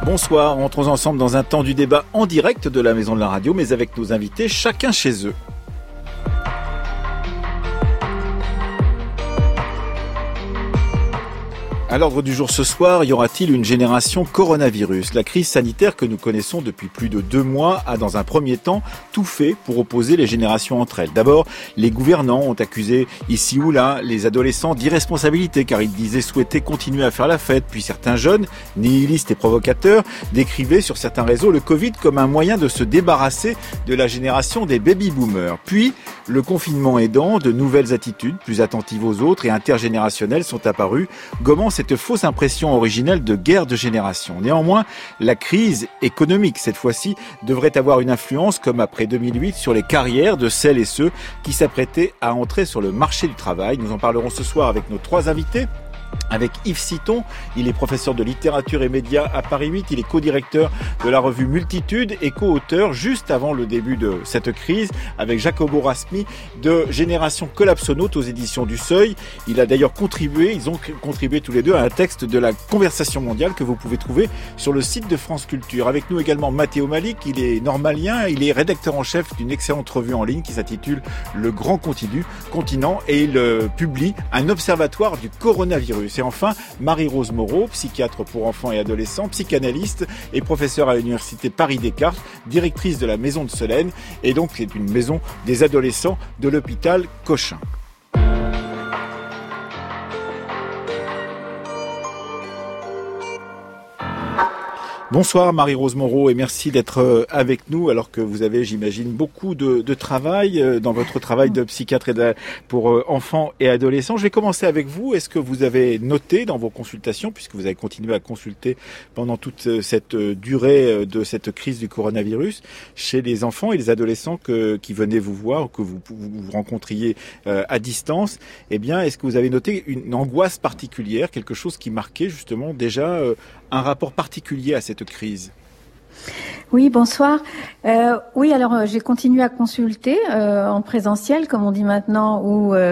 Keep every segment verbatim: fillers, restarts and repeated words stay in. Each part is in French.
Bonsoir, entrons ensemble dans un temps du débat en direct de la Maison de la Radio, mais avec nos invités, chacun chez eux. À l'ordre du jour ce soir, y aura-t-il une génération coronavirus ? La crise sanitaire que nous connaissons depuis plus de deux mois a dans un premier temps tout fait pour opposer les générations entre elles. D'abord, les gouvernants ont accusé ici ou là les adolescents d'irresponsabilité car ils disaient souhaiter continuer à faire la fête. Puis certains jeunes, nihilistes et provocateurs, décrivaient sur certains réseaux le Covid comme un moyen de se débarrasser de la génération des baby-boomers. Puis, le confinement aidant, de nouvelles attitudes plus attentives aux autres et intergénérationnelles sont apparues, gommant cette fausse impression originelle de guerre de génération. Néanmoins, la crise économique, cette fois-ci, devrait avoir une influence, comme après deux mille huit, sur les carrières de celles et ceux qui s'apprêtaient à entrer sur le marché du travail. Nous en parlerons ce soir avec nos trois invités. Avec Yves Citon, il est professeur de littérature et médias à Paris huit, il est co-directeur de la revue Multitude et co-auteur, juste avant le début de cette crise, avec Jacobo Rasmi de Génération Collapsonaute aux éditions du Seuil. Il a d'ailleurs contribué, ils ont contribué tous les deux à un texte de la Conversation mondiale que vous pouvez trouver sur le site de France Culture. Avec nous également Mathéo Malik, il est normalien, il est rédacteur en chef d'une excellente revue en ligne qui s'intitule Le Grand Continu, Continent et il euh, publie un observatoire du coronavirus. Et enfin, Marie-Rose Moreau, psychiatre pour enfants et adolescents, psychanalyste et professeure à l'université Paris-Descartes, directrice de la Maison de Solène, et donc c'est une maison des adolescents de l'hôpital Cochin. Bonsoir Marie-Rose Moreau et merci d'être avec nous alors que vous avez, j'imagine, beaucoup de, de travail dans votre travail de psychiatre et de, pour enfants et adolescents. Je vais commencer avec vous. Est-ce que vous avez noté dans vos consultations, puisque vous avez continué à consulter pendant toute cette durée de cette crise du coronavirus, chez les enfants et les adolescents que, qui venaient vous voir ou que vous, vous, vous rencontriez euh, à distance, eh bien, est-ce que vous avez noté une angoisse particulière, quelque chose qui marquait justement déjà euh, un rapport particulier à cette crise? Oui, bonsoir. Euh, oui, alors euh, j'ai continué à consulter euh, en présentiel, comme on dit maintenant, ou euh,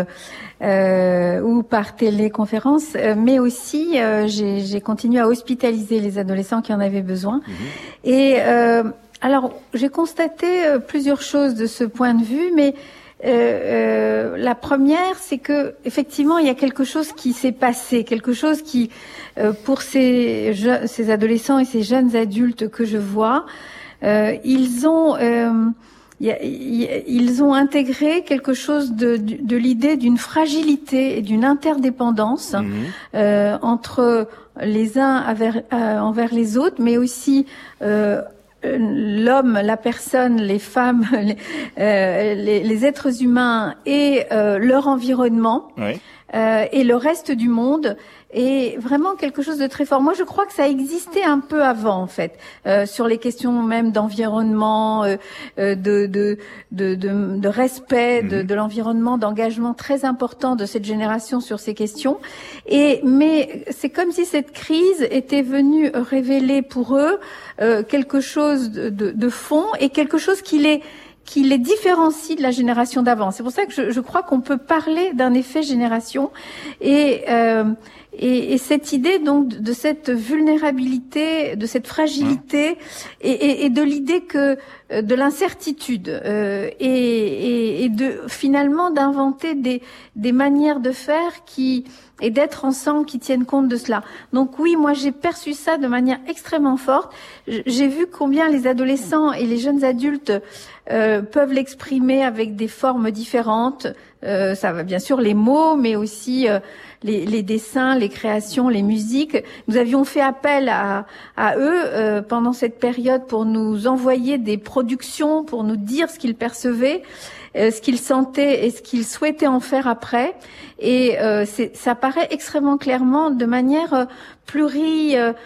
euh, ou par téléconférence, euh, mais aussi euh, j'ai, j'ai continué à hospitaliser les adolescents qui en avaient besoin. Mmh. Et euh, alors j'ai constaté euh, plusieurs choses de ce point de vue, mais Euh, euh, la première, c'est que effectivement, il y a quelque chose qui s'est passé, quelque chose qui, euh, pour ces, je, ces adolescents et ces jeunes adultes que je vois, euh, ils ont, euh, y a, y, ils ont intégré quelque chose de, de, de l'idée d'une fragilité et d'une interdépendance mmh. euh, entre les uns envers, euh, envers les autres, mais aussi euh, l'homme, la personne, les femmes, les, euh, les, les êtres humains et euh, leur environnement oui. euh, et le reste du monde est vraiment quelque chose de très fort. Moi, je crois que ça existait un peu avant, en fait, euh, sur les questions même d'environnement, euh, de, de, de, de, de respect mmh. de, de l'environnement, d'engagement très important de cette génération sur ces questions. Et mais c'est comme si cette crise était venue révéler pour eux euh, quelque chose de, de, de fond et quelque chose qui les qui les différencie de la génération d'avant. C'est pour ça que je, je crois qu'on peut parler d'un effet génération et euh, Et, et cette idée donc de cette vulnérabilité, de cette fragilité, mmh. et, et, et de l'idée que de l'incertitude euh, et, et, et de finalement d'inventer des, des manières de faire qui et d'être ensemble qui tiennent compte de cela. Donc oui, moi j'ai perçu ça de manière extrêmement forte. J'ai vu combien les adolescents et les jeunes adultes euh, peuvent l'exprimer avec des formes différentes. Euh, ça va bien sûr les mots, mais aussi euh, les, les dessins, les créations, les musiques. Nous avions fait appel à, à eux euh, pendant cette période pour nous envoyer des productions, pour nous dire ce qu'ils percevaient, euh, ce qu'ils sentaient et ce qu'ils souhaitaient en faire après. Et euh, c'est, ça paraît extrêmement clairement de manière euh, pluri... Euh,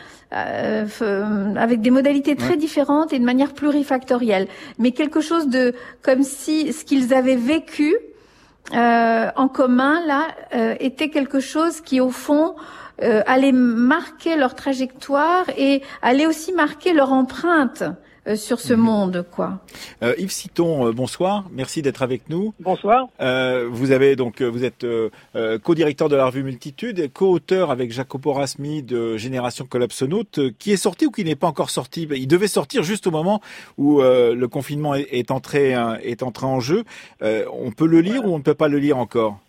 Euh, avec des modalités très ouais. différentes et de manière plurifactorielle, mais quelque chose de comme si ce qu'ils avaient vécu euh, en commun là euh, était quelque chose qui au fond euh, allait marquer leur trajectoire et allait aussi marquer leur empreinte euh, sur ce mmh. monde, quoi. Euh, Yves Citon, euh, bonsoir. Merci d'être avec nous. Bonsoir. Euh, vous avez donc, vous êtes euh, euh, co-directeur de la revue Multitude, et co-auteur avec Jacopo Rasmi de Génération Collapsonaute, euh, qui est sorti ou qui n'est pas encore sorti. Il devait sortir juste au moment où euh, le confinement est, est entré hein, est entré en jeu. Euh, on peut le lire voilà. ou on ne peut pas le lire encore?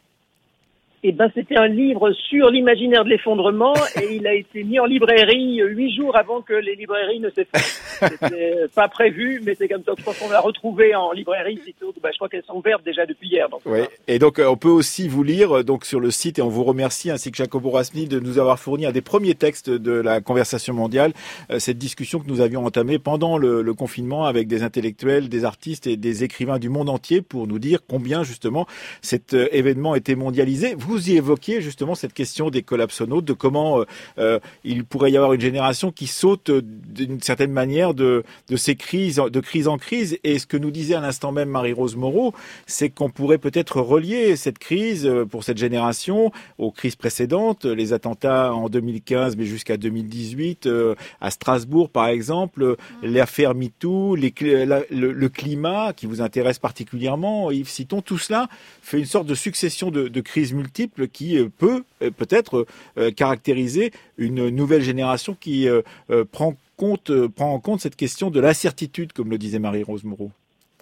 Eh ben, c'était un livre sur l'imaginaire de l'effondrement et il a été mis en librairie huit jours avant que les librairies ne s'effondrent. C'était pas prévu, mais c'est comme ça. Je pense qu'on va retrouver en librairie. Ben, je crois qu'elles sont ouvertes déjà depuis hier. Donc, oui. Et donc, on peut aussi vous lire donc sur le site et on vous remercie ainsi que Jacopo Rasmi de nous avoir fourni un des premiers textes de la conversation mondiale. Euh, cette discussion que nous avions entamée pendant le, le confinement avec des intellectuels, des artistes et des écrivains du monde entier pour nous dire combien justement cet euh, événement était mondialisé. Vous Vous y évoquiez justement cette question des collapsonautes, de comment euh, il pourrait y avoir une génération qui saute d'une certaine manière de, de ces crises, de crise en crise. Et ce que nous disait à l'instant même Marie-Rose Moreau, c'est qu'on pourrait peut-être relier cette crise pour cette génération aux crises précédentes, les attentats en deux mille quinze, mais jusqu'à deux mille dix-huit, euh, à Strasbourg par exemple, l'affaire MeToo, les, la, le, le climat qui vous intéresse particulièrement, Yves Citon, tout cela fait une sorte de succession de, de crises multiples qui peut peut-être caractériser une nouvelle génération qui prend compte, prend en compte cette question de l'incertitude, comme le disait Marie-Rose Moreau.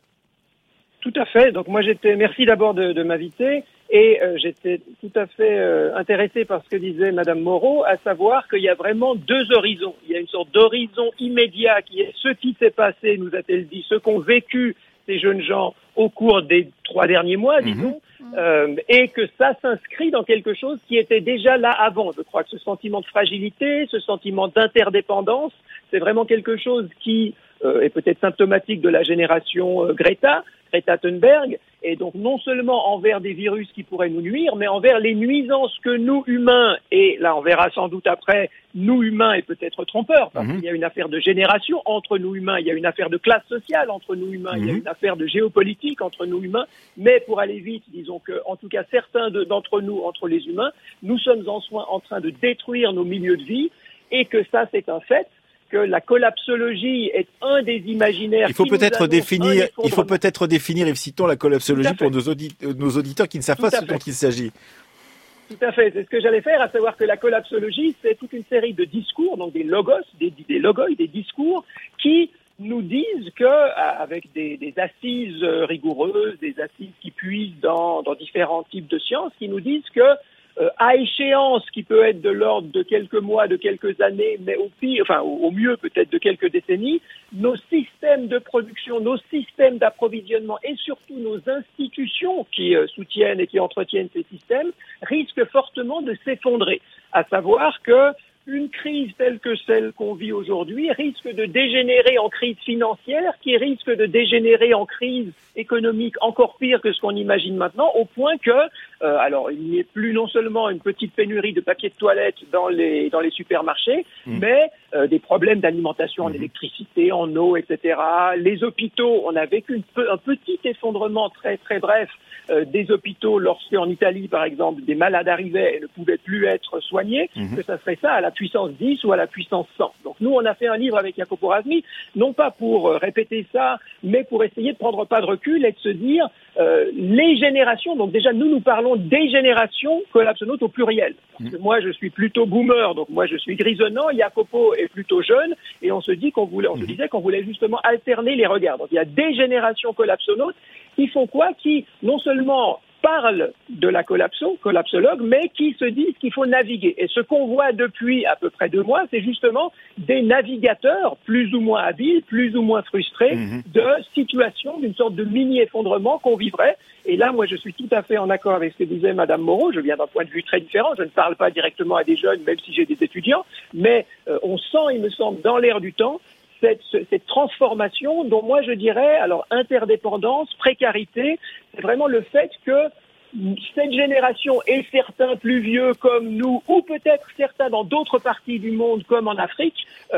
Tout à fait. Donc moi j'étais, merci d'abord de, de m'inviter et euh, j'étais tout à fait euh, intéressé par ce que disait Madame Moreau, à savoir qu'il y a vraiment deux horizons. Il y a une sorte d'horizon immédiat qui est ce qui s'est passé, nous a-t-elle dit, ce qu'ont vécu ces jeunes gens au cours des trois derniers mois, disons, mmh. euh, et que ça s'inscrit dans quelque chose qui était déjà là avant. Je crois que ce sentiment de fragilité, ce sentiment d'interdépendance, c'est vraiment quelque chose qui euh, est peut-être symptomatique de la génération euh, Greta, Greta Thunberg, et donc non seulement envers des virus qui pourraient nous nuire, mais envers les nuisances que nous humains, et là on verra sans doute après, nous humains est peut-être trompeur, parce mmh. qu'il y a une affaire de génération entre nous humains, il y a une affaire de classe sociale entre nous humains, mmh. il y a une affaire de géopolitique entre nous humains, mais pour aller vite, disons que, en tout cas certains de, d'entre nous, entre les humains, nous sommes en soin en train de détruire nos milieux de vie, et que ça c'est un fait, que la collapsologie est un des imaginaires. Il faut peut-être définir, il faut peut-être définir, Yves Citon, la collapsologie pour nos, audi- nos auditeurs qui ne savent Tout pas ce fait. dont il s'agit. Tout à fait. C'est ce que j'allais faire, à savoir que la collapsologie, c'est toute une série de discours, donc des logos, des, des logos, des discours qui nous disent que, avec des, des assises rigoureuses, des assises qui puisent dans, dans différents types de sciences, qui nous disent que Euh, à échéance qui peut être de l'ordre de quelques mois, de quelques années, mais au pire, enfin au, au mieux peut-être de quelques décennies, nos systèmes de production, nos systèmes d'approvisionnement et surtout nos institutions qui euh, soutiennent et qui entretiennent ces systèmes risquent fortement de s'effondrer. À savoir que une crise telle que celle qu'on vit aujourd'hui risque de dégénérer en crise financière, qui risque de dégénérer en crise économique encore pire que ce qu'on imagine maintenant, au point que, euh, alors il n'y ait plus non seulement une petite pénurie de papier de toilette dans les dans les supermarchés, mmh. mais euh, des problèmes d'alimentation en mmh. électricité, en eau, et cetera. Les hôpitaux, on a vécu une, un petit effondrement très très bref euh, des hôpitaux lorsque en Italie, par exemple, des malades arrivaient et ne pouvaient plus être soignés, mmh. que ça serait ça à la puissance dix ou à la puissance cent. Donc nous, on a fait un livre avec Jacopo Rasmi, non pas pour euh, répéter ça, mais pour essayer de prendre pas de recul et de se dire euh, les générations, donc déjà nous, nous parlons des générations collapsonautes au pluriel. Parce que moi, je suis plutôt boomer, donc moi, je suis grisonnant, Jacopo est plutôt jeune, et on se dit qu'on voulait, on se disait qu'on voulait justement alterner les regards. Donc il y a des générations collapsonautes qui font quoi? Qui non seulement parlent de la collapso, collapsologue, mais qui se disent qu'il faut naviguer. Et ce qu'on voit depuis à peu près deux mois, c'est justement des navigateurs plus ou moins habiles, plus ou moins frustrés mmh. de situations, d'une sorte de mini-effondrement qu'on vivrait. Et là, moi, je suis tout à fait en accord avec ce que disait Madame Moreau. Je viens d'un point de vue très différent. Je ne parle pas directement à des jeunes, même si j'ai des étudiants. Mais euh, on sent, il me semble, dans l'air du temps, Cette, cette transformation dont moi je dirais, alors interdépendance, précarité, c'est vraiment le fait que cette génération et certains plus vieux comme nous, ou peut-être certains dans d'autres parties du monde comme en Afrique, euh,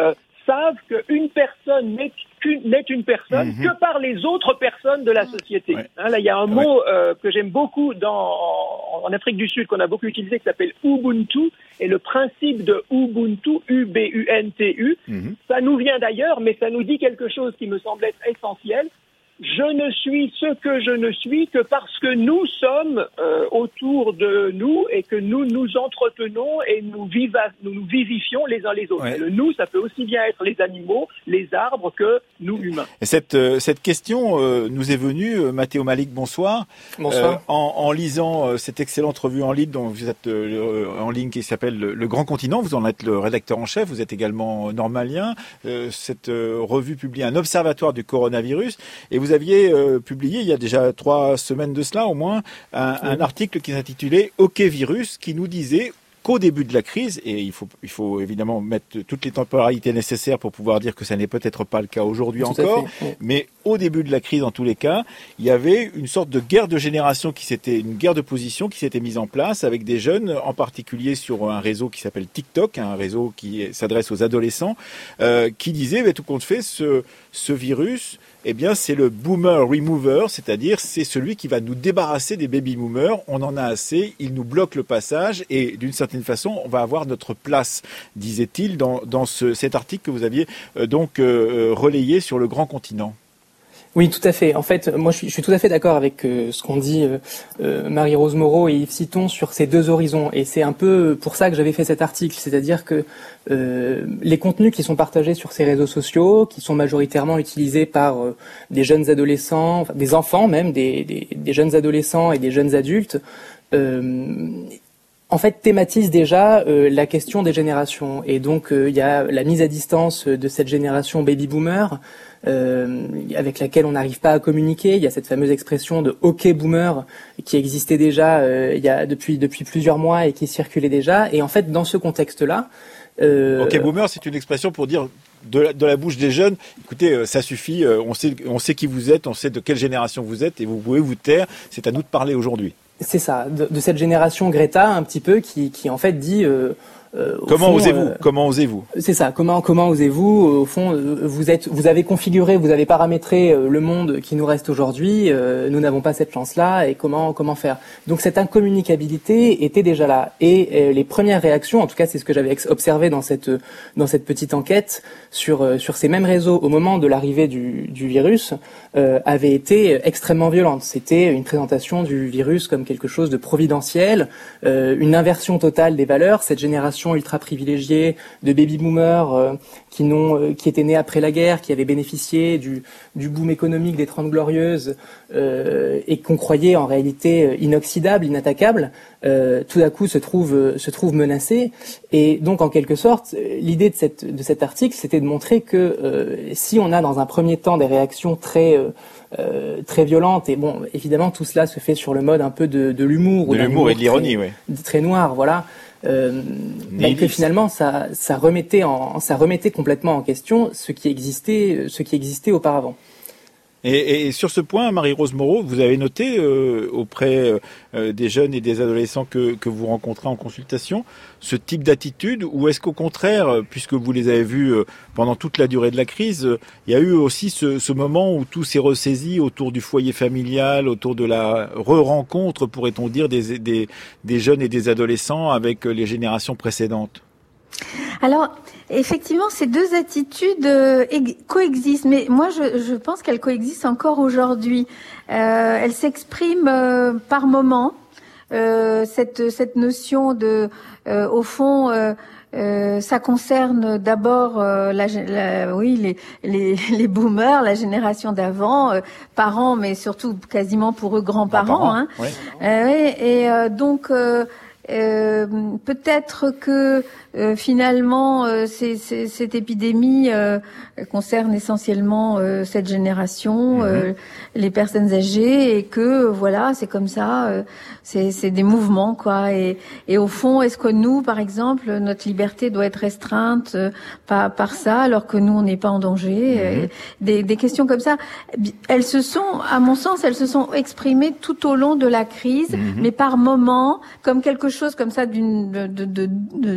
savent qu'une personne n'est qu'une, n'est une personne mm-hmm. que par les autres personnes de la société. Ouais. Hein, là, il y a un ouais. mot euh, que j'aime beaucoup dans, en, en Afrique du Sud, qu'on a beaucoup utilisé, qui s'appelle Ubuntu, et le principe de Ubuntu, U B U N T U, mm-hmm. ça nous vient d'ailleurs, mais ça nous dit quelque chose qui me semble être essentiel. Je ne suis ce que je ne suis que parce que nous sommes euh, autour de nous et que nous nous entretenons et nous, viva- nous nous vivifions les uns les autres. Ouais. Et le nous, ça peut aussi bien être les animaux, les arbres que nous humains. Et cette, euh, cette question euh, nous est venue, euh, Mathéo Malik, bonsoir. Bonsoir. Euh, en, en lisant euh, cette excellente revue en ligne dont vous êtes euh, en ligne qui s'appelle Le, le Grand Continent, vous en êtes le rédacteur en chef, vous êtes également normalien. Euh, cette euh, revue publie un observatoire du coronavirus et vous Vous aviez euh, publié il y a déjà trois semaines de cela au moins un, oui. un article qui s'intitulait OK Virus, qui nous disait qu'au début de la crise, et il faut, il faut évidemment mettre toutes les temporalités nécessaires pour pouvoir dire que ça n'est peut-être pas le cas aujourd'hui Tout encore, oui. mais au début de la crise, en tous les cas, il y avait une sorte de guerre de génération qui s'était, une guerre de position qui s'était mise en place avec des jeunes, en particulier sur un réseau qui s'appelle TikTok, un réseau qui s'adresse aux adolescents, euh, qui disait, mais tout compte fait, ce, ce virus, eh bien, c'est le boomer remover, c'est-à-dire c'est celui qui va nous débarrasser des baby boomers. On en a assez, il nous bloque le passage et d'une certaine façon, on va avoir notre place, disait-il dans, dans ce, cet article que vous aviez euh, donc euh, relayé sur Le Grand Continent. Oui, tout à fait. En fait, moi, je suis, je suis tout à fait d'accord avec euh, ce qu'ont dit euh, euh, Marie-Rose Moreau et Yves Citon sur ces deux horizons. Et c'est un peu pour ça que j'avais fait cet article. C'est-à-dire que euh, les contenus qui sont partagés sur ces réseaux sociaux, qui sont majoritairement utilisés par euh, des jeunes adolescents, enfin, des enfants même, des, des, des jeunes adolescents et des jeunes adultes, euh, en fait, thématise déjà euh, la question des générations. Et donc, il euh, y a la mise à distance de cette génération baby-boomer, euh, avec laquelle on n'arrive pas à communiquer. Il y a cette fameuse expression de « OK boomer » qui existait déjà euh, il y a depuis depuis plusieurs mois et qui circulait déjà. Et en fait, dans ce contexte-là... Euh... OK boomer, c'est une expression pour dire... De la, de la bouche des jeunes, écoutez, ça suffit, on sait, on sait qui vous êtes, on sait de quelle génération vous êtes et vous pouvez vous taire, c'est à nous de parler aujourd'hui. C'est ça, de, de cette génération Greta un petit peu qui, qui en fait dit... Euh, Euh, comment fond, osez-vous euh, Comment osez-vous C'est ça. Comment comment osez-vous Au fond, euh, vous êtes, vous avez configuré, vous avez paramétré euh, le monde qui nous reste aujourd'hui. Euh, nous n'avons pas cette chance-là. Et comment comment faire Donc cette incommunicabilité était déjà là. Et euh, les premières réactions, en tout cas, c'est ce que j'avais observé dans cette dans cette petite enquête sur euh, sur ces mêmes réseaux au moment de l'arrivée du du virus, euh, avaient été extrêmement violentes. C'était une présentation du virus comme quelque chose de providentiel, euh, une inversion totale des valeurs. Cette génération ultra privilégiée de baby boomers euh, qui n'ont euh, qui étaient nés après la guerre, qui avaient bénéficié du du boom économique des Trente Glorieuses euh, et qu'on croyait en réalité inoxydable, inattaquable, euh, tout à coup se trouve euh, se trouve menacée. Et donc en quelque sorte, l'idée de cette de cet article, c'était de montrer que euh, si on a dans un premier temps des réactions très euh, Euh, très violente, et bon, évidemment tout cela se fait sur le mode un peu de, de l'humour, de ou l'humour et de l'ironie, oui, très noir, voilà, euh, mais que finalement ça, ça remettait en, ça remettait complètement en question ce qui existait, ce qui existait auparavant. Et, et sur ce point, Marie-Rose Moreau, vous avez noté euh, auprès euh, des jeunes et des adolescents que, que vous rencontrez en consultation ce type d'attitude, ou est-ce qu'au contraire, puisque vous les avez vus euh, pendant toute la durée de la crise, euh, il y a eu aussi ce, ce moment où tout s'est ressaisi autour du foyer familial, autour de la re-rencontre, pourrait-on dire, des, des, des jeunes et des adolescents avec les générations précédentes? Alors, effectivement, ces deux attitudes euh, coexistent, mais moi, je, je pense qu'elles coexistent encore aujourd'hui. Euh, elles s'expriment euh, par moments. Euh, cette, cette notion de, euh, au fond, euh, euh, ça concerne d'abord euh, la, la, oui, les, les, les boomers, la génération d'avant, euh, parents, mais surtout quasiment pour eux grands-parents. Hein. Oui. Euh, et, et euh, donc. Euh, Euh, peut-être que euh, finalement euh, c'est, c'est, cette épidémie euh, concerne essentiellement euh, cette génération, euh, mmh. les personnes âgées, et que voilà, c'est comme ça, euh, c'est, c'est des mouvements quoi. Et, et au fond, est-ce que nous, par exemple, notre liberté doit être restreinte euh, par, par ça, alors que nous on n'est pas en danger? mmh. euh, des, des questions comme ça, elles se sont, à mon sens, elles se sont exprimées tout au long de la crise, mmh. mais par moments, comme quelque chose chose comme ça d'une de, de, de, de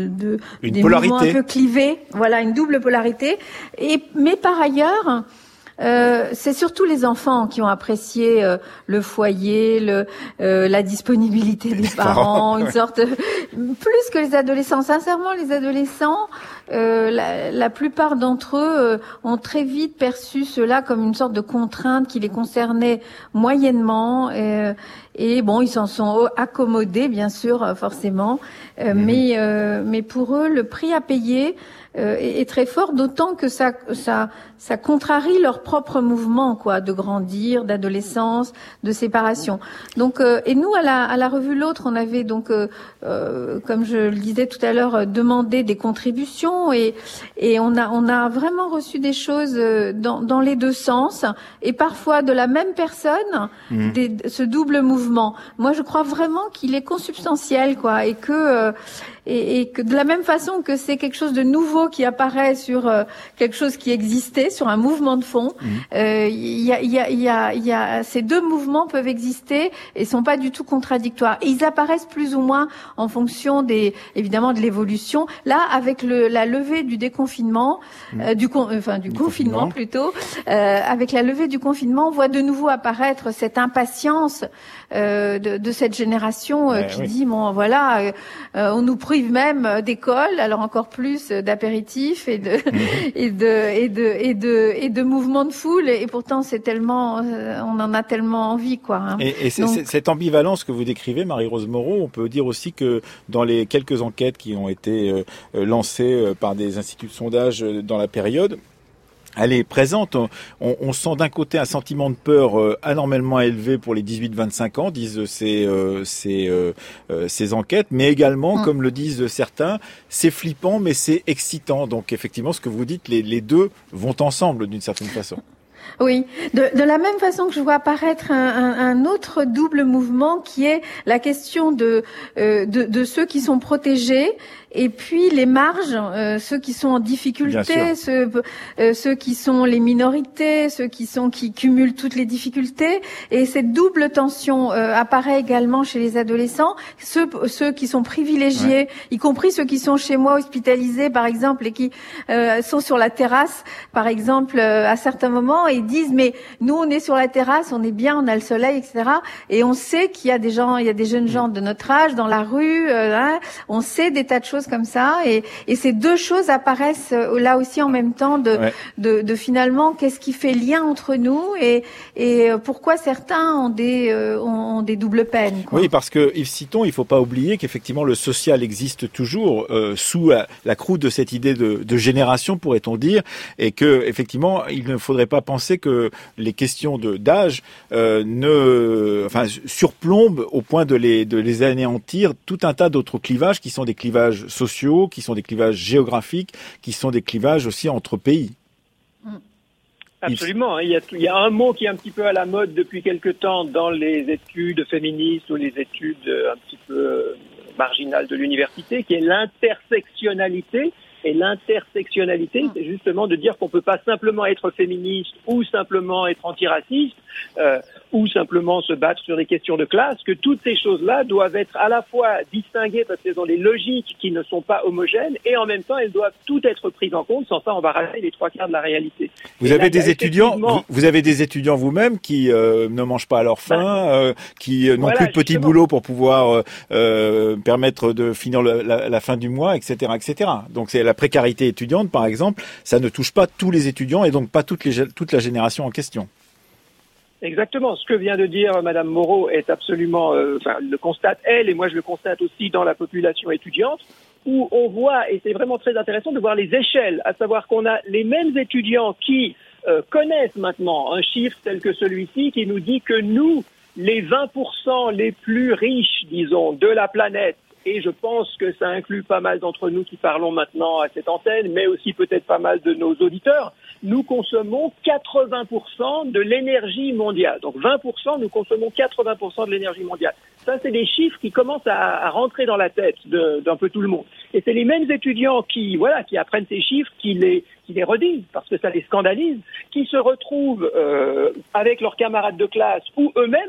une des polarité. mouvements un peu clivés. Voilà, une double polarité. Et mais par ailleurs, Euh, c'est surtout les enfants qui ont apprécié euh, le foyer, le, euh, la disponibilité des parents, une sorte plus que les adolescents. Sincèrement, les adolescents, euh, la, la plupart d'entre eux euh, ont très vite perçu cela comme une sorte de contrainte qui les concernait moyennement. Euh, et bon, ils s'en sont accommodés, bien sûr, forcément. Euh, mmh. Mais euh, mais pour eux, le prix à payer Euh, est, est très fort, d'autant que ça, ça, ça contrarie leur propre mouvement, quoi, de grandir, d'adolescence, de séparation. Donc, euh, et nous à la, à la revue L'Autre, on avait donc, euh, euh, comme je le disais tout à l'heure, demandé des contributions et et on a on a vraiment reçu des choses dans dans les deux sens et parfois de la même personne, mmh. des, ce double mouvement. Moi, je crois vraiment qu'il est consubstantiel, quoi, et que euh, et, et que de la même façon que c'est quelque chose de nouveau qui apparaît sur euh, quelque chose qui existait, sur un mouvement de fond. Il mmh. euh, y, a, y, a, y, a, y a ces deux mouvements peuvent exister et sont pas du tout contradictoires. Et ils apparaissent plus ou moins en fonction des, évidemment, de l'évolution. Là, avec le, la levée du déconfinement, mmh. euh, du, con, enfin du, du confinement, confinement plutôt, euh, avec la levée du confinement, on voit de nouveau apparaître cette impatience euh, de, de cette génération euh, ouais, qui oui. dit bon, voilà, euh, on nous prive même d'école, alors encore plus d'apéritifs et de mmh. et de et de et de et de mouvements de foule et pourtant c'est tellement euh, on en a tellement envie, quoi. Hein. Et, et c'est, Donc, c'est, cette ambivalence que vous décrivez, Marie-Rose Moreau, on peut dire aussi que dans les quelques enquêtes qui ont été euh, lancées par des instituts de sondage dans la période, elle est présente. On, on sent d'un côté un sentiment de peur euh, anormalement élevé pour les dix-huit vingt-cinq ans, disent ces, euh, ces, euh, ces enquêtes, mais également, mmh. comme le disent certains, c'est flippant, mais c'est excitant. Donc effectivement, ce que vous dites, les, les deux vont ensemble d'une certaine façon. Oui, de, de la même façon que je vois apparaître un, un, un autre double mouvement qui est la question de, euh, de, de ceux qui sont protégés et puis les marges, euh, ceux qui sont en difficulté, ceux, euh, ceux qui sont les minorités, ceux qui sont qui cumulent toutes les difficultés. Et cette double tension euh, apparaît également chez les adolescents, ceux, ceux qui sont privilégiés, ouais. y compris ceux qui sont chez moi hospitalisés, par exemple, et qui euh, sont sur la terrasse, par exemple, euh, à certains moments, et disent mais nous on est sur la terrasse, on est bien, on a le soleil, et cetera. Et on sait qu'il y a des gens, il y a des jeunes gens de notre âge dans la rue, euh, hein, on sait des tas de choses comme ça, et, et ces deux choses apparaissent là aussi en même temps de, ouais. de, de finalement qu'est-ce qui fait lien entre nous et, et pourquoi certains ont des, euh, ont des doubles peines, quoi. Oui, parce que Yves Citon, il faut pas oublier qu'effectivement le social existe toujours euh, sous la, la croûte de cette idée de, de génération, pourrait-on dire, et que effectivement il ne faudrait pas penser que les questions de d'âge euh, ne, enfin surplombent au point de les de les anéantir tout un tas d'autres clivages qui sont des clivages sociaux, qui sont des clivages géographiques, qui sont des clivages aussi entre pays. Absolument. Il y a, il y a un mot qui est un petit peu à la mode depuis quelque temps dans les études féministes ou les études un petit peu marginales de l'université, qui est l'intersectionnalité. Et l'intersectionnalité, c'est justement de dire qu'on peut pas simplement être féministe ou simplement être antiraciste euh, ou simplement se battre sur des questions de classe, que toutes ces choses-là doivent être à la fois distinguées parce qu'elles ont des logiques qui ne sont pas homogènes et en même temps elles doivent toutes être prises en compte. Sans ça, on va rater les trois quarts de la réalité. Vous et avez là, des étudiants, effectivement... vous, vous avez des étudiants vous-même qui euh, ne mangent pas à leur faim, bah, euh, qui euh, n'ont voilà, plus de petits boulots pour pouvoir euh, permettre de finir le, la, la fin du mois, et cetera, et cetera. Donc c'est la précarité étudiante, par exemple, ça ne touche pas tous les étudiants et donc pas toutes les, toute la génération en question. Exactement. Ce que vient de dire Madame Moreau est absolument, euh, enfin, le constate elle, et moi je le constate aussi dans la population étudiante, où on voit, et c'est vraiment très intéressant de voir les échelles, à savoir qu'on a les mêmes étudiants qui euh, connaissent maintenant un chiffre tel que celui-ci qui nous dit que nous, les vingt pour cent les plus riches, disons, de la planète, et je pense que ça inclut pas mal d'entre nous qui parlons maintenant à cette antenne, mais aussi peut-être pas mal de nos auditeurs, nous consommons quatre-vingts pour cent de l'énergie mondiale. Donc vingt pour cent, nous consommons quatre-vingts pour cent de l'énergie mondiale. Ça, c'est des chiffres qui commencent à, à rentrer dans la tête de, d'un peu tout le monde. Et c'est les mêmes étudiants qui, voilà, qui apprennent ces chiffres, qui les, qui les redisent, parce que ça les scandalise, qui se retrouvent euh, avec leurs camarades de classe ou eux-mêmes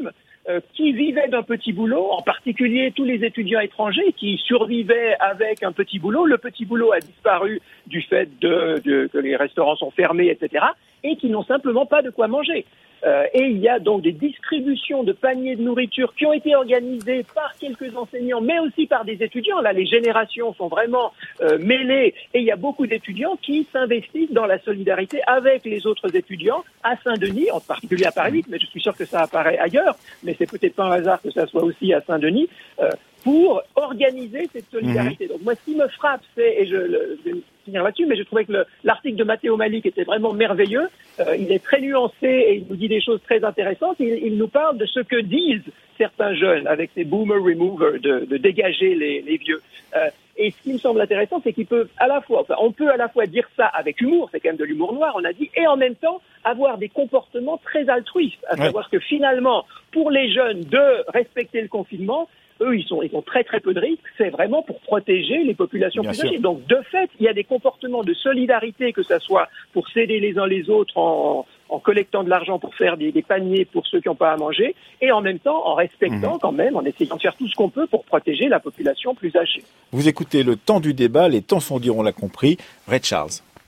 euh, qui vivaient d'un petit boulot, en particulier tous les étudiants étrangers qui survivaient avec un petit boulot. Le petit boulot a disparu du fait de, de que les restaurants sont fermés, et cetera, et qui n'ont simplement pas de quoi manger. Euh, et il y a donc des distributions de paniers de nourriture qui ont été organisées par quelques enseignants, mais aussi par des étudiants. Là, les générations sont vraiment euh, mêlées et il y a beaucoup d'étudiants qui s'investissent dans la solidarité avec les autres étudiants à Saint-Denis, en particulier à Paris huit, mais je suis sûr que ça apparaît ailleurs, mais c'est peut-être pas un hasard que ça soit aussi à Saint-Denis, euh, pour organiser cette solidarité. Mmh. Donc moi, ce qui me frappe, c'est, et je, le, je vais finir là-dessus, mais je trouvais que le, l'article de Matteo Malik était vraiment merveilleux. Euh, il est très nuancé et il nous dit des choses très intéressantes. Il, il nous parle de ce que disent certains jeunes avec ces boomer removers, de, de dégager les, les vieux. Euh, et ce qui me semble intéressant, c'est qu'ils peuvent à la fois, enfin, on peut à la fois dire ça avec humour, c'est quand même de l'humour noir, on a dit, et en même temps avoir des comportements très altruistes, à ouais. savoir que finalement, pour les jeunes, de respecter le confinement, eux, ils sont, ils ont très très peu de risques. C'est vraiment pour protéger les populations Bien plus sûr. âgées. Donc, de fait, il y a des comportements de solidarité, que ça soit pour s'aider les uns les autres en, en collectant de l'argent pour faire des, des paniers pour ceux qui n'ont pas à manger, et en même temps en respectant mmh. quand même, en essayant de faire tout ce qu'on peut pour protéger la population plus âgée. Vous écoutez le temps du débat, les temps sont durs, on l'a compris. Ray Charles.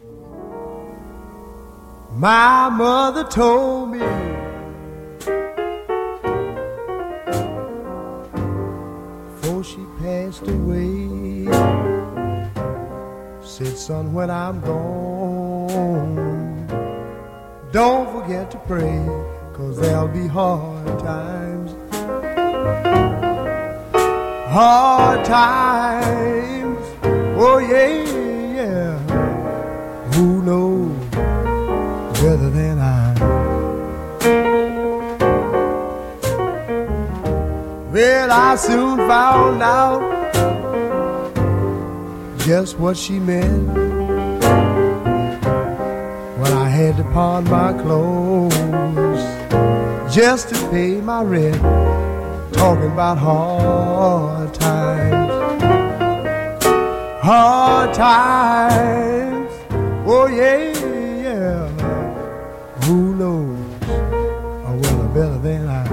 My mother told me she passed away, said, son, when I'm gone, don't forget to pray, 'cause there'll be hard times, hard times, oh yeah, yeah, who knows better than I? Well, I soon found out just what she meant when I had to pawn my clothes just to pay my rent, talking about hard times, hard times, oh yeah, yeah, who knows, oh well, better than I.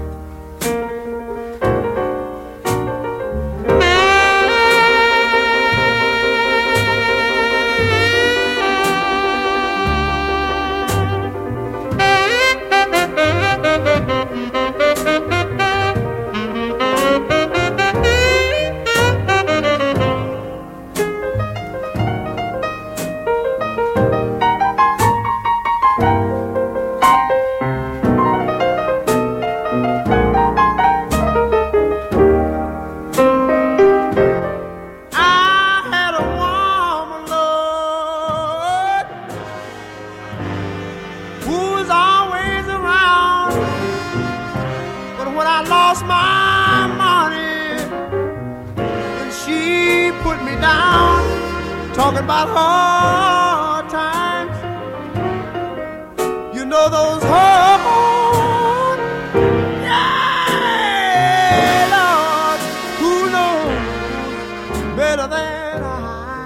Talking about hard times, you know those hard, yeah, Lord, who knows better than I.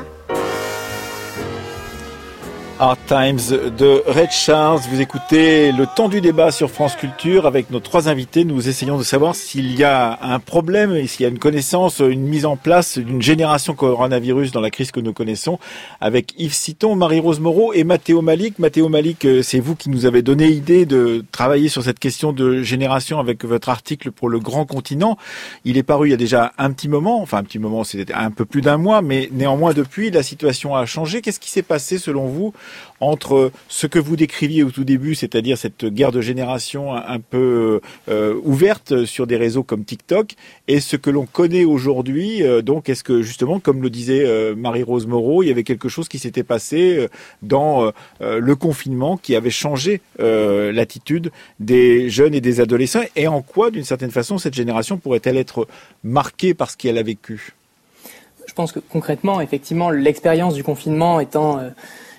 Hard Times de Ray Charles. Vous écoutez le temps du débat sur France Culture avec nos trois invités. Nous essayons de savoir s'il y a un problème et s'il y a une connaissance, une mise en place d'une génération coronavirus dans la crise que nous connaissons avec Yves Citon, Marie-Rose Moreau et Matteo Malik. Matteo Malik, c'est vous qui nous avez donné idée de travailler sur cette question de génération avec votre article pour le Grand Continent. Il est paru il y a déjà un petit moment, enfin un petit moment, c'était un peu plus d'un mois, mais néanmoins depuis, la situation a changé. Qu'est-ce qui s'est passé selon vous entre ce que vous décriviez au tout début, c'est-à-dire cette guerre de génération un peu euh, ouverte sur des réseaux comme TikTok, et ce que l'on connaît aujourd'hui? euh, Donc, est-ce que justement, comme le disait euh, Marie-Rose Moreau, il y avait quelque chose qui s'était passé euh, dans euh, le confinement qui avait changé euh, l'attitude des jeunes et des adolescents? Et en quoi, d'une certaine façon, cette génération pourrait-elle être marquée par ce qu'elle a vécu? Je pense que concrètement, effectivement, l'expérience du confinement étant... Euh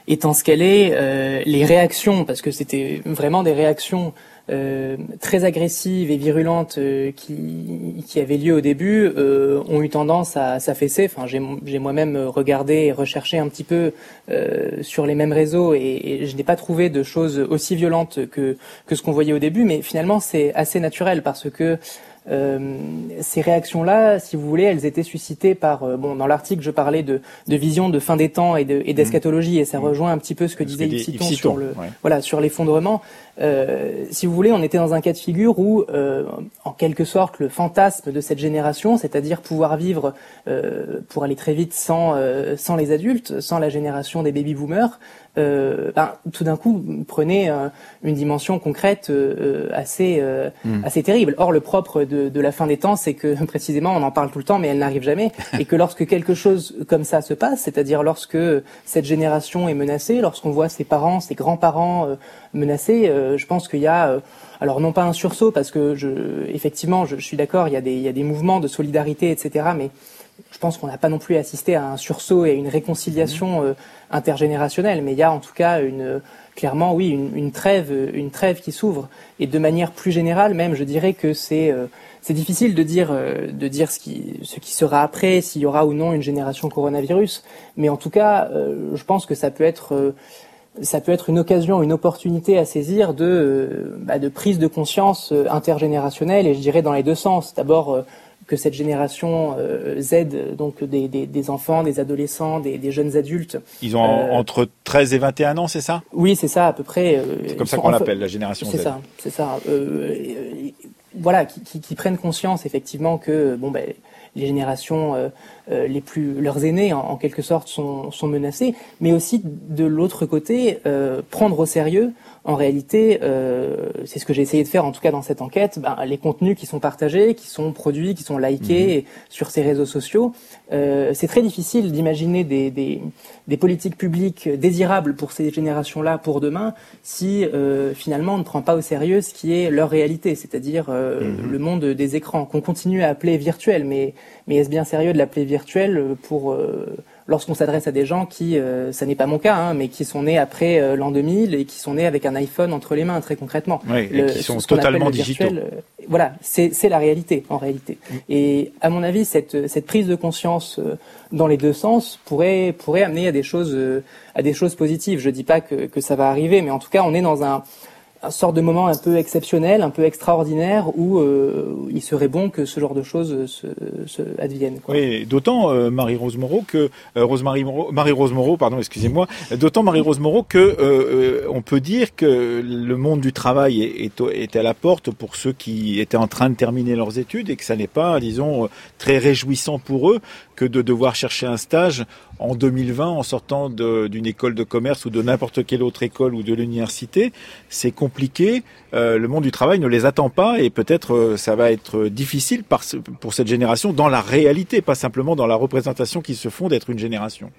étant ce qu'elle est, euh, les réactions, parce que c'était vraiment des réactions euh, très agressives et virulentes euh, qui, qui avaient lieu au début, euh, ont eu tendance à s'affaisser. Enfin, j'ai, j'ai moi-même regardé et recherché un petit peu euh, sur les mêmes réseaux, et, et je n'ai pas trouvé de choses aussi violentes que, que ce qu'on voyait au début, mais finalement c'est assez naturel parce que Euh, ces réactions-là, si vous voulez, elles étaient suscitées par, euh, bon, dans l'article, je parlais de, de vision de fin des temps et, de, et d'eschatologie, et ça mmh. rejoint un petit peu ce que ce disait Yves Citon sur le, ouais. voilà, sur l'effondrement. Euh, si vous voulez, on était dans un cas de figure où, euh, en quelque sorte, le fantasme de cette génération, c'est-à-dire pouvoir vivre, euh, pour aller très vite, sans, euh, sans les adultes, sans la génération des baby-boomers, Euh, ben, tout d'un coup prenait euh, une dimension concrète euh, assez euh, mmh. assez terrible. Or, le propre de, de la fin des temps, c'est que précisément on en parle tout le temps, mais elle n'arrive jamais, et que lorsque quelque chose comme ça se passe, c'est-à-dire lorsque cette génération est menacée, lorsqu'on voit ses parents, ses grands-parents euh, menacés, euh, je pense qu'il y a euh, alors non pas un sursaut, parce que je, effectivement, je, je suis d'accord, il y a des il y a des mouvements de solidarité, et cetera, mais je pense qu'on n'a pas non plus assisté à un sursaut et à une réconciliation euh, intergénérationnelle, mais il y a en tout cas une, clairement, oui, une, une trêve, une trêve qui s'ouvre. Et de manière plus générale, même, je dirais que c'est, euh, c'est difficile de dire, euh, de dire ce qui, ce qui sera après, s'il y aura ou non une génération coronavirus. Mais en tout cas, euh, je pense que ça peut être, euh, ça peut être une occasion, une opportunité à saisir de, euh, bah, de prise de conscience intergénérationnelle, et je dirais dans les deux sens. D'abord, euh, que cette génération euh, Z, donc des, des, des enfants, des adolescents, des, des jeunes adultes. Ils ont euh, entre treize et vingt et un ans, c'est ça ? Oui, c'est ça, à peu près. Euh, c'est comme ça qu'on l'appelle, la génération c'est Z. C'est ça, c'est ça. Euh, euh, voilà, qui, qui, qui prennent conscience effectivement que bon ben les générations euh, euh, les plus leurs aînés en, en quelque sorte sont, sont menacés, mais aussi de l'autre côté euh, prendre au sérieux. En réalité, euh, c'est ce que j'ai essayé de faire en tout cas dans cette enquête, ben, les contenus qui sont partagés, qui sont produits, qui sont likés mmh. sur ces réseaux sociaux. Euh, c'est très difficile d'imaginer des, des, des politiques publiques désirables pour ces générations-là pour demain si euh, finalement on ne prend pas au sérieux ce qui est leur réalité, c'est-à-dire euh, mmh. le monde des écrans, qu'on continue à appeler virtuel, mais, mais est-ce bien sérieux de l'appeler virtuel pour... Euh, lorsqu'on s'adresse à des gens qui, euh, ça n'est pas mon cas, hein, mais qui sont nés après euh, l'an deux mille et qui sont nés avec un iPhone entre les mains, très concrètement. Oui, et le, qui sont totalement digitaux. Virtuel, euh, voilà, c'est, c'est la réalité, en réalité. Mm. Et à mon avis, cette, cette prise de conscience euh, dans les deux sens pourrait, pourrait amener à des choses, euh, à des choses positives. Je dis pas que, que ça va arriver, mais en tout cas, on est dans un un sorte de moment un peu exceptionnel, un peu extraordinaire, où euh, il serait bon que ce genre de choses se, se adviennent. Quoi. Oui, d'autant euh, Marie-Rose Moreau que euh, Rose-Marie Moreau, Marie-Rose Moreau, pardon, excusez-moi, d'autant Marie-Rose Moreau que euh, on peut dire que le monde du travail est, est, est à la porte pour ceux qui étaient en train de terminer leurs études, et que ça n'est pas, disons, très réjouissant pour eux que de devoir chercher un stage en deux mille vingt en sortant de, d'une école de commerce ou de n'importe quelle autre école ou de l'université. C'est compliqué, euh, le monde du travail ne les attend pas, et peut-être euh, ça va être difficile par, pour cette génération dans la réalité, pas simplement dans la représentation qu'ils se font d'être une génération.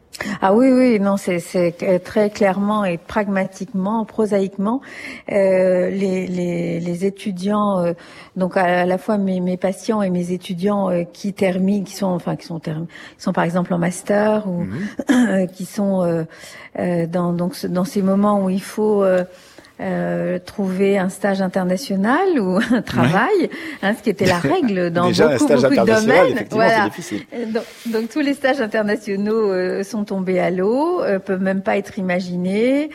Ah oui, oui, non, c'est, c'est très clairement et pragmatiquement, prosaïquement, euh, les, les, les étudiants, euh, donc à la fois mes, mes patients et mes étudiants euh, qui terminent, qui sont, enfin, qui sont, term- qui sont par exemple en master ou mmh. qui sont euh, euh, dans donc dans ces moments où il faut euh, Euh, trouver un stage international ou un travail, ouais. hein, ce qui était la règle dans Déjà, beaucoup, un stage beaucoup de domaines. Voilà. C'est difficile. Donc, donc tous les stages internationaux euh, sont tombés à l'eau, euh, peuvent même pas être imaginés.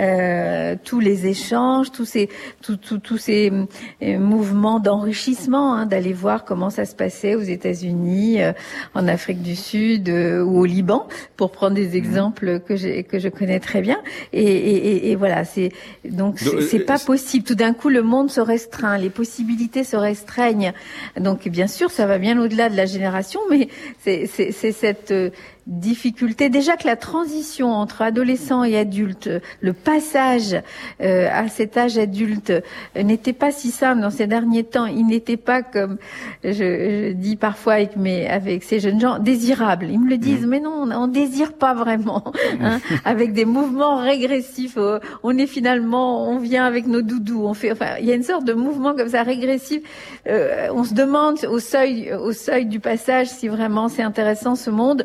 Euh, tous les échanges, tous ces, tous, tous, tous ces euh, mouvements d'enrichissement, hein, d'aller voir comment ça se passait aux États-Unis, euh, en Afrique du Sud euh, ou au Liban, pour prendre des exemples que j'ai, que je connais très bien. Et, et, et, et voilà, c'est donc. Donc c'est, c'est pas possible. Tout d'un coup, le monde se restreint, les possibilités se restreignent. Donc bien sûr, ça va bien au-delà de la génération, mais c'est, c'est, c'est cette euh, difficulté. Déjà que la transition entre adolescents et adultes, le passage euh, à cet âge adulte euh, n'était pas si simple dans ces derniers temps. Il n'était pas, comme je, je dis parfois avec mes, avec ces jeunes gens, désirable. Ils me le disent, mmh. mais non, on, on désire pas vraiment. Hein, avec des mouvements régressifs, euh, on est finalement, on vient avec nos doudous, on fait, enfin, il y a une sorte de mouvement comme ça régressif. Euh, on se demande au seuil, au seuil du passage si vraiment c'est intéressant ce monde et si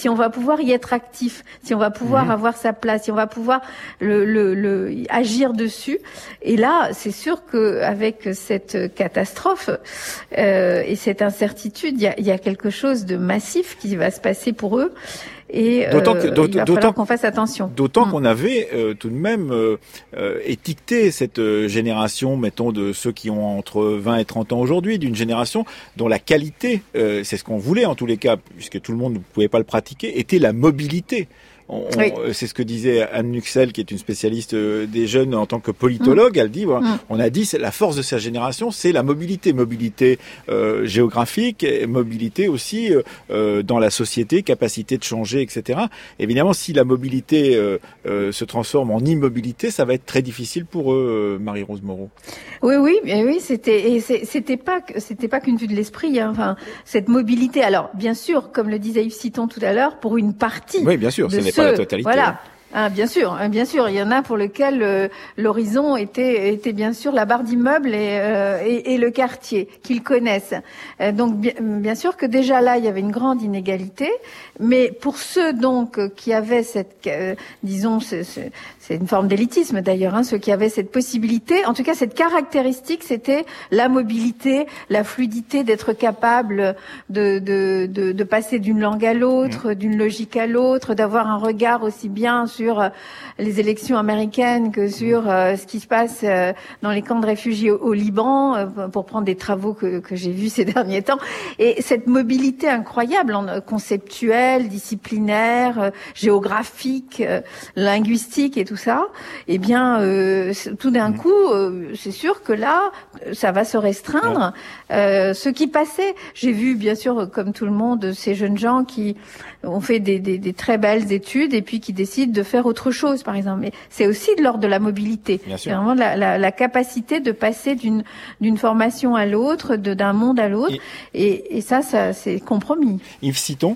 si on va pouvoir y être actif, si on va pouvoir mmh. avoir sa place, si on va pouvoir le, le, le agir dessus. Et là, c'est sûr que avec cette catastrophe euh, et cette incertitude, il y a, il y a quelque chose de massif qui va se passer pour eux. Et d'autant que, euh, il va falloir qu'on fasse attention. D'autant mmh. qu'on avait euh, tout de même euh, euh, étiqueté cette euh, génération, mettons, de ceux qui ont entre vingt et trente ans aujourd'hui, d'une génération dont la qualité, euh, c'est ce qu'on voulait en tous les cas, puisque tout le monde ne pouvait pas le pratiquer, était la mobilité. On, oui. on, c'est ce que disait Anne Nuxel, qui est une spécialiste des jeunes en tant que politologue. Mmh. Elle dit, voilà, mmh. on a dit, c'est la force de sa génération, c'est la mobilité, mobilité euh, géographique, et mobilité aussi euh, dans la société, capacité de changer, et cetera. Évidemment, si la mobilité euh, euh, se transforme en immobilité, ça va être très difficile pour eux, Marie-Rose Moreau. Oui, oui, oui, c'était, et c'était pas, c'était pas qu'une vue de l'esprit. Hein, enfin, cette mobilité. Alors, bien sûr, comme le disait Yves Citon tout à l'heure, pour une partie. Oui, bien sûr, ce n'est pas la totalité. Voilà. Ah, bien sûr, bien sûr, il y en a pour lequel euh, l'horizon était, était bien sûr la barre d'immeubles et, euh, et, et le quartier qu'ils connaissent. Euh, donc bien, bien sûr que déjà là il y avait une grande inégalité, mais pour ceux donc qui avaient cette, euh, disons, c'est, c'est, c'est une forme d'élitisme d'ailleurs, hein, ceux qui avaient cette possibilité, en tout cas cette caractéristique, c'était la mobilité, la fluidité, d'être capable de, de, de, de passer d'une langue à l'autre, mmh. d'une logique à l'autre, d'avoir un regard aussi bien sur sur les élections américaines que sur euh, ce qui se passe euh, dans les camps de réfugiés au, au Liban, euh, pour prendre des travaux que, que j'ai vus ces derniers temps. Et cette mobilité incroyable, en, conceptuelle, disciplinaire, euh, géographique, euh, linguistique et tout ça, eh bien, euh, tout d'un coup, euh, c'est sûr que là, ça va se restreindre. Euh, ce qui passait, j'ai vu bien sûr, comme tout le monde, ces jeunes gens qui ont fait des, des, des très belles études et puis qui décident de faire autre chose, par exemple. Mais c'est aussi de l'ordre de la mobilité. C'est vraiment la, la, la capacité de passer d'une d'une formation à l'autre, de d'un monde à l'autre. Et, et, et ça, ça c'est compromis. Yves Citon.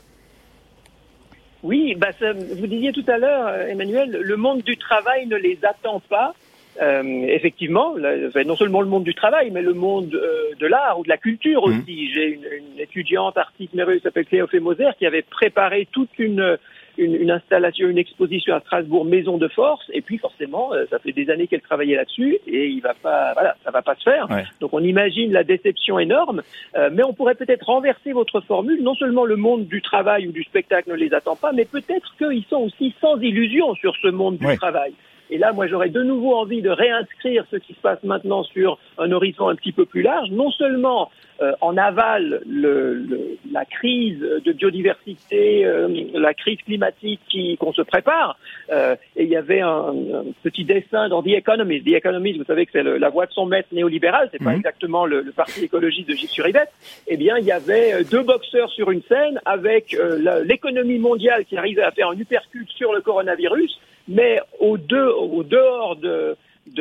Oui, bah ça, vous disiez tout à l'heure, Emmanuel, le monde du travail ne les attend pas. Euh, effectivement, là, non seulement le monde du travail, mais le monde euh, de l'art ou de la culture aussi. Mmh. J'ai une, une étudiante artiste merveilleuse qui s'appelle Cléophée Moser qui avait préparé toute une, une, une installation, une exposition à Strasbourg, Maison de Force, et puis forcément, euh, ça fait des années qu'elle travaillait là-dessus, et il va pas, voilà, ça va pas se faire. Ouais. Donc on imagine la déception énorme, euh, mais on pourrait peut-être renverser votre formule. Non seulement le monde du travail ou du spectacle ne les attend pas, mais peut-être qu'ils sont aussi sans illusion sur ce monde du ouais. travail. Et là, moi, j'aurais de nouveau envie de réinscrire ce qui se passe maintenant sur un horizon un petit peu plus large. Non seulement euh, en aval le, le, la crise de biodiversité, euh, la crise climatique qui, qu'on se prépare. Euh, et il y avait un, un petit dessin dans The Economist. The Economist, vous savez que c'est le, la voix de son maître néolibéral. C'est mmh. pas exactement le, le parti écologiste de Gilles sur Yvette. Eh bien, il y avait deux boxeurs sur une scène avec euh, la, l'économie mondiale qui arrivait à faire un uppercut sur le coronavirus. Mais au, deux, au dehors de,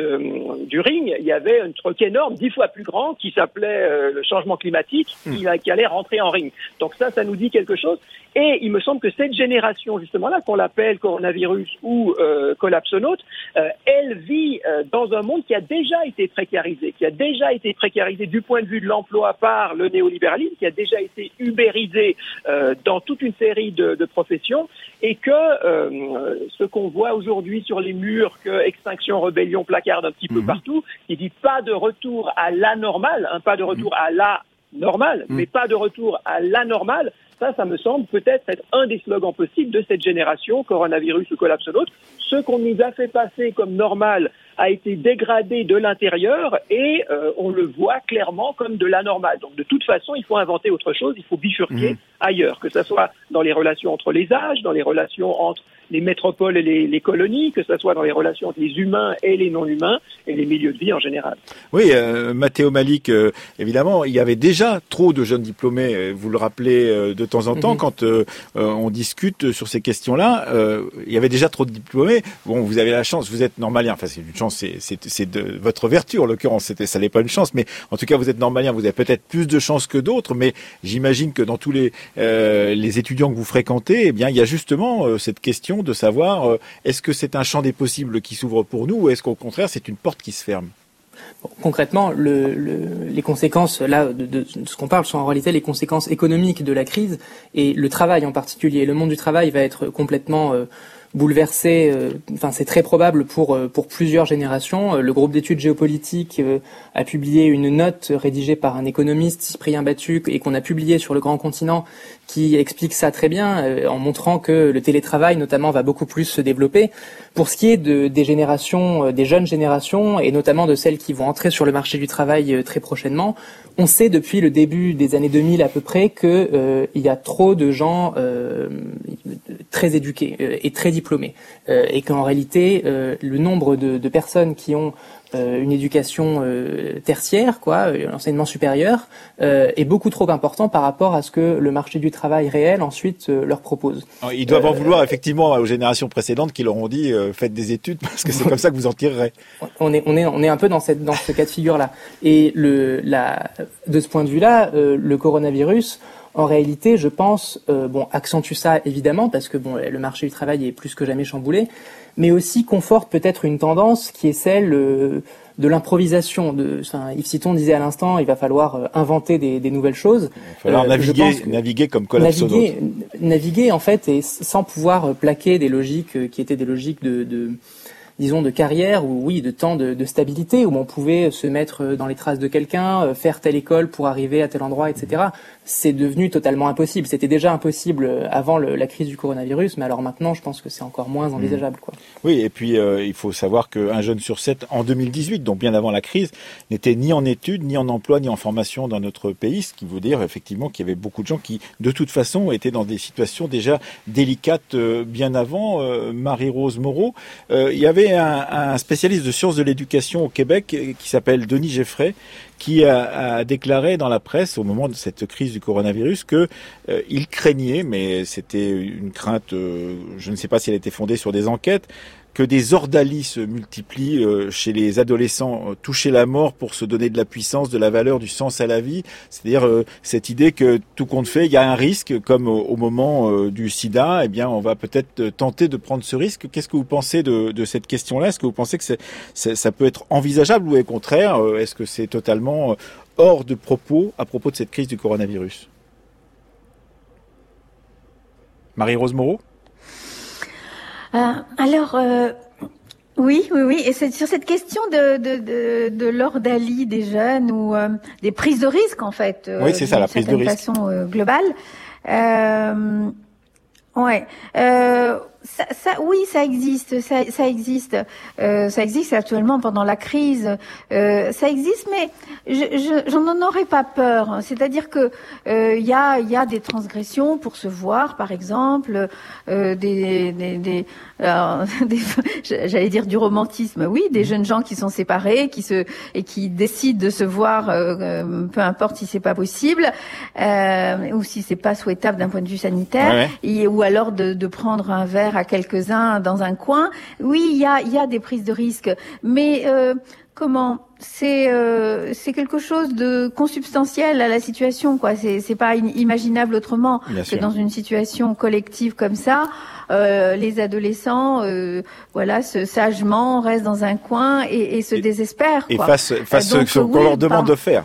de, du ring, il y avait un truc énorme, dix fois plus grand, qui s'appelait euh, le changement climatique, mmh. qui, qui allait rentrer en ring. Donc ça, ça nous dit quelque chose. Et il me semble que cette génération, justement-là, qu'on l'appelle coronavirus ou euh, collapsonaute, euh, elle vit euh, dans un monde qui a déjà été précarisé, qui a déjà été précarisé du point de vue de l'emploi par le néolibéralisme, qui a déjà été ubérisé euh, dans toute une série de, de professions, et que euh, ce qu'on voit aujourd'hui sur les murs, que Extinction Rébellion placarde un petit mmh. peu partout, il dit pas de retour à la normale, hein, pas de retour mmh. à la normale, mmh. mais pas de retour à la normale. Ça, ça me semble peut-être être un des slogans possibles de cette génération, coronavirus ou collapsonaute. Ce qu'on nous a fait passer comme normal a été dégradé de l'intérieur et euh, on le voit clairement comme de l'anormal. Donc de toute façon, il faut inventer autre chose, il faut bifurquer mmh. ailleurs, que ce soit dans les relations entre les âges, dans les relations entre les métropoles et les, les colonies, que ce soit dans les relations entre les humains et les non-humains et les milieux de vie en général. Oui, euh, Mathéo Malik, euh, évidemment, il y avait déjà trop de jeunes diplômés, vous le rappelez euh, de temps en temps, mmh. quand euh, euh, on discute sur ces questions-là, euh, il y avait déjà trop de diplômés. Bon, vous avez la chance, vous êtes normalien, enfin c'est une chance, c'est, c'est, c'est de votre vertu en l'occurrence, c'était, ça n'est pas une chance, mais en tout cas vous êtes normalien, vous avez peut-être plus de chance que d'autres, mais j'imagine que dans tous les, euh, les étudiants que vous fréquentez, eh bien il y a justement euh, cette question de savoir euh, est-ce que c'est un champ des possibles qui s'ouvre pour nous ou est-ce qu'au contraire c'est une porte qui se ferme ? Bon, concrètement, le, le, les conséquences là de, de, de ce qu'on parle sont en réalité les conséquences économiques de la crise, et le travail en particulier. Le monde du travail va être complètement euh, bouleversé. Euh, enfin, c'est très probable pour euh, pour plusieurs générations. Le groupe d'études géopolitiques euh, a publié une note rédigée par un économiste, Cyprien Battu, et qu'on a publiée sur le Grand Continent, qui explique ça très bien, euh, en montrant que le télétravail, notamment, va beaucoup plus se développer. Pour ce qui est de, des générations, euh, des jeunes générations, et notamment de celles qui vont entrer sur le marché du travail euh, très prochainement, on sait depuis le début des années deux mille à peu près que euh, il y a trop de gens euh, très éduqués euh, et très diplômés, euh, et qu'en réalité, euh, le nombre de, de personnes qui ont Euh, une éducation euh, tertiaire, quoi, l'enseignement supérieur, euh, est beaucoup trop important par rapport à ce que le marché du travail réel ensuite euh, leur propose. Alors, ils doivent euh, en vouloir effectivement aux générations précédentes qui leur ont dit euh, faites des études parce que c'est comme ça que vous en tirerez. On est on est on est un peu dans cette dans ce cas de figure là. Et le la de ce point de vue-là, euh, le coronavirus, en réalité, je pense, euh, bon, accentue ça évidemment parce que bon, le marché du travail est plus que jamais chamboulé, mais aussi conforte peut-être une tendance qui est celle euh, de l'improvisation. De, enfin, Yves Citon disait à l'instant, il va falloir euh, inventer des, des nouvelles choses. Il va falloir euh, naviguer, naviguer comme collapsonaute. Naviguer, naviguer en fait, et sans pouvoir plaquer des logiques euh, qui étaient des logiques de, de disons de carrière ou oui de temps de, de stabilité où on pouvait se mettre dans les traces de quelqu'un, faire telle école pour arriver à tel endroit, et cetera. C'est devenu totalement impossible. C'était déjà impossible avant le, la crise du coronavirus, mais alors maintenant, je pense que c'est encore moins envisageable, quoi. Oui, et puis euh, il faut savoir qu'un jeune sur sept en deux mille dix-huit, donc bien avant la crise, n'était ni en études, ni en emploi, ni en formation dans notre pays, ce qui veut dire effectivement qu'il y avait beaucoup de gens qui, de toute façon, étaient dans des situations déjà délicates euh, bien avant. Euh, Marie-Rose Moreau, euh, il y avait un, un spécialiste de sciences de l'éducation au Québec euh, qui s'appelle Denis Geffray, qui a, a déclaré dans la presse au moment de cette crise du coronavirus que euh, il craignait, mais c'était une crainte, euh, je ne sais pas si elle était fondée sur des enquêtes, que des ordalies se multiplient euh, chez les adolescents, euh, toucher la mort pour se donner de la puissance, de la valeur, du sens à la vie. C'est-à-dire euh, cette idée que tout compte fait, il y a un risque, comme au, au moment euh, du sida, eh bien on va peut-être tenter de prendre ce risque. Qu'est-ce que vous pensez de, de cette question-là? Est-ce que vous pensez que c'est, c'est, ça peut être envisageable ou au contraire, euh, est-ce que c'est totalement euh, hors de propos à propos de cette crise du coronavirus? Marie-Rose Moreau? Euh, alors, euh, oui, oui, oui. Et c'est sur cette question de, de, de, de l'ordalie des jeunes ou euh, des prises de risque, en fait. Euh, oui, c'est ça, la prise de risque. De façon euh, globale. Euh, ouais. Euh, ça, ça, oui, ça existe, ça, ça existe, euh, ça existe actuellement pendant la crise. Euh, ça existe, mais je, je, j'en en aurais pas peur. C'est-à-dire que il euh, y a, il y a des transgressions pour se voir, par exemple, euh, des, des, des, alors, des, j'allais dire du romantisme. Oui, des jeunes gens qui sont séparés, qui se et qui décident de se voir, euh, peu importe si c'est pas possible euh, ou si c'est pas souhaitable d'un point de vue sanitaire, ouais, ouais. Et, ou alors de, de prendre un verre à quelques-uns dans un coin. Oui, il y a, il y a des prises de risques, mais euh, comment c'est euh, c'est quelque chose de consubstantiel à la situation, quoi. C'est c'est pas imaginable autrement Bien que sûr. Dans une situation collective comme ça, euh, les adolescents, euh, voilà, se, sagement restent dans un coin et, et se et, désespèrent. Et quoi. face face Donc, ce qu'on oui, leur demande par... de faire.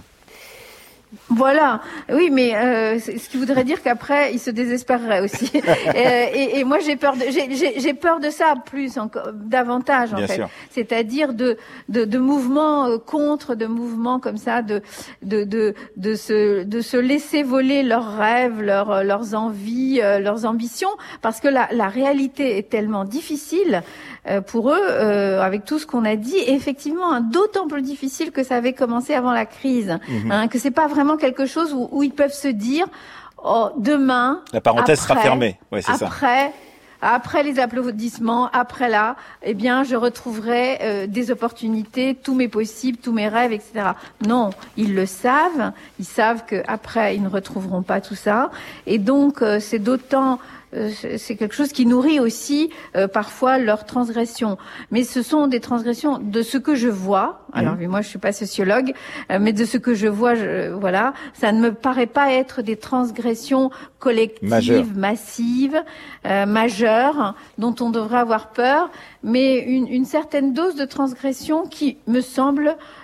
Voilà, oui, mais euh, ce qui voudrait dire qu'après ils se désespéreraient aussi. et, et, et moi j'ai peur de j'ai, j'ai, j'ai peur de ça plus encore davantage en Bien fait. Sûr. C'est-à-dire de de, de mouvements euh, contre, de mouvements comme ça, de de de de se de se laisser voler leurs rêves, leurs leurs envies, euh, leurs ambitions, parce que la la réalité est tellement difficile euh, pour eux euh, avec tout ce qu'on a dit. Et effectivement, hein, d'autant plus difficile que ça avait commencé avant la crise, mmh. hein, que c'est pas vraiment quelque chose où, où ils peuvent se dire oh, demain la parenthèse après, sera fermée ouais, c'est après ça. Après les applaudissements, après là, eh bien, je retrouverai euh, des opportunités, tous mes possibles, tous mes rêves, et cetera. Non, ils le savent, ils savent que après ils ne retrouveront pas tout ça, et donc euh, c'est d'autant c'est quelque chose qui nourrit aussi euh, parfois leur transgression. Mais ce sont des transgressions de ce que je vois. Alors mmh. moi je suis pas sociologue, euh, mais de ce que je vois, je, voilà, ça ne me paraît pas être des transgressions collectives, Majeur. massives, euh, majeures, dont on devrait avoir peur, mais une, une certaine dose de transgression qui me semble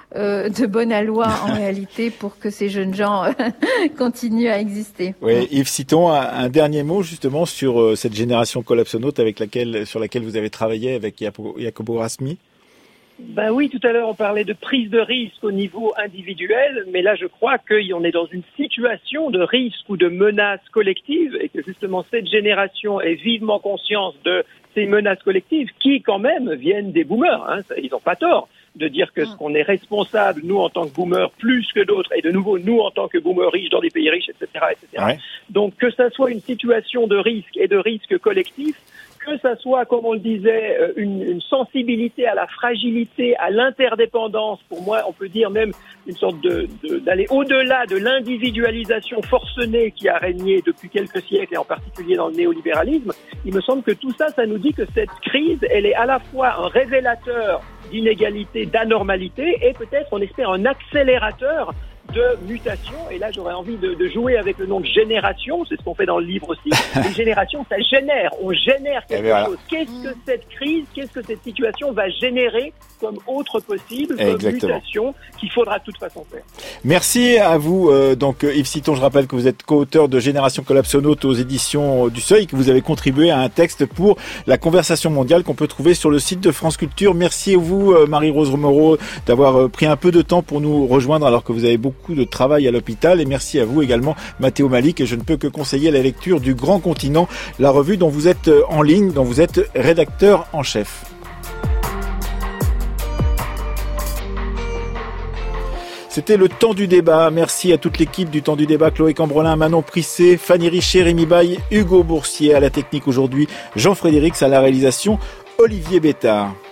euh, de bonne aloi en réalité pour que ces jeunes gens euh, continuent à exister. Oui, Yves Citon, un, un dernier mot justement sur euh, cette génération collapsonaute avec laquelle, sur laquelle vous avez travaillé avec Jacopo Grasmi. Ben oui, tout à l'heure on parlait de prise de risque au niveau individuel, mais là je crois qu'on est dans une situation de risque ou de menace collective et que justement cette génération ait vivement conscience de ces menaces collectives qui quand même viennent des boomers, hein, ils n'ont pas tort de dire que ce qu'on est responsable, nous en tant que boomers, plus que d'autres, et de nouveau nous en tant que boomers riches dans des pays riches, et cetera, et cetera. Ouais. Donc que ça soit une situation de risque et de risque collectif, que ça soit, comme on le disait, une, une sensibilité à la fragilité, à l'interdépendance, pour moi, on peut dire même une sorte de, de d'aller au-delà de l'individualisation forcenée qui a régné depuis quelques siècles, et en particulier dans le néolibéralisme, il me semble que tout ça, ça nous dit que cette crise, elle est à la fois un révélateur d'inégalité, d'anormalité, et peut-être, on espère, un accélérateur de mutation. Et là, j'aurais envie de, de jouer avec le nom de génération. C'est ce qu'on fait dans le livre aussi. Une génération, ça génère. On génère quelque voilà. chose. Qu'est-ce que cette crise, qu'est-ce que cette situation va générer comme autre possible, comme Exactement. mutation qu'il faudra de toute façon faire. Merci à vous. Euh, donc, Yves Citon, je rappelle que vous êtes co-auteur de Génération collapsonaute aux éditions du Seuil, que vous avez contribué à un texte pour la conversation mondiale qu'on peut trouver sur le site de France Culture. Merci à vous, Marie-Rose Moreau, d'avoir pris un peu de temps pour nous rejoindre alors que vous avez beaucoup de travail à l'hôpital, et merci à vous également Mathéo Malik, et je ne peux que conseiller la lecture du Grand Continent, la revue dont vous êtes en ligne, dont vous êtes rédacteur en chef. C'était le temps du débat. Merci à toute l'équipe du temps du débat, Chloé Cambrelin, Manon Prissé, Fanny Richer, Rémi Baille, Hugo Boursier à la technique aujourd'hui, Jean-Frédéric à la réalisation, Olivier Bétard.